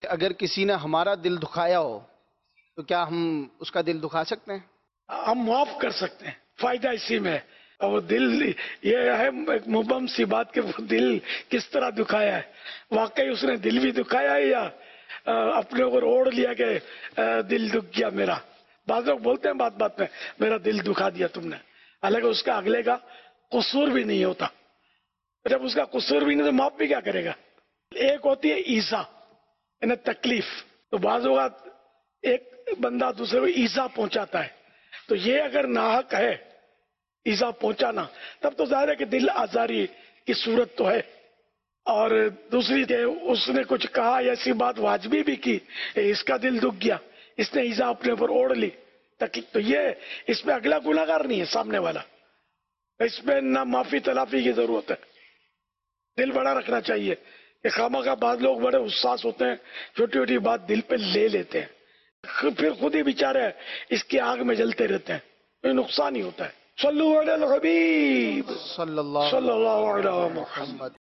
اگر کسی نے ہمارا دل دکھایا ہو تو کیا ہم اس کا دل دکھا سکتے ہیں؟ ہم معاف کر سکتے ہیں، فائدہ اسی میں ہے۔ اور وہ دل، یہ ہے ایک مبہم سی بات کہ وہ دل کس طرح دکھایا ہے، واقعی اس نے دل بھی دکھایا ہے یا اپنے اوپر اوڑھ لیا کہ دل دکھ گیا میرا۔ بعض لوگ بولتے ہیں بات بات میں میرا دل دکھا دیا تم نے، حالانکہ اس کا اگلے کا قصور بھی نہیں ہوتا۔ جب اس کا قصور بھی نہیں تو معاف بھی کیا کرے گا؟ ایک ہوتی ہے ایذا، یعنی تکلیف، تو بعض اوقات ایک بندہ دوسرے کو ایذا پہنچاتا ہے، تو یہ اگر ناحق ہے ایذا پہنچانا، تب تو ظاہر ہے کہ دل آزاری کی صورت تو ہے۔ اور دوسری کہ اس نے کچھ کہا، ایسی بات واجبی بھی کی، اس کا دل دکھ گیا، اس نے ایذا اپنے اوپر اوڑھ لی، تو یہ اس میں اگلا گناہگار نہیں ہے سامنے والا، اس میں نہ معافی تلافی کی ضرورت ہے۔ دل بڑا رکھنا چاہیے کہ خواہ بعض لوگ بڑے حساس ہوتے ہیں، چھوٹی چھوٹی بات دل پہ لے لیتے ہیں، پھر خود ہی بیچارے اس کی آگ میں جلتے رہتے ہیں، کوئی نقصان ہی ہوتا ہے۔ صلو علی الحبیب صلی اللہ صلی اللہ علیہ علیہ محمد۔ محمد۔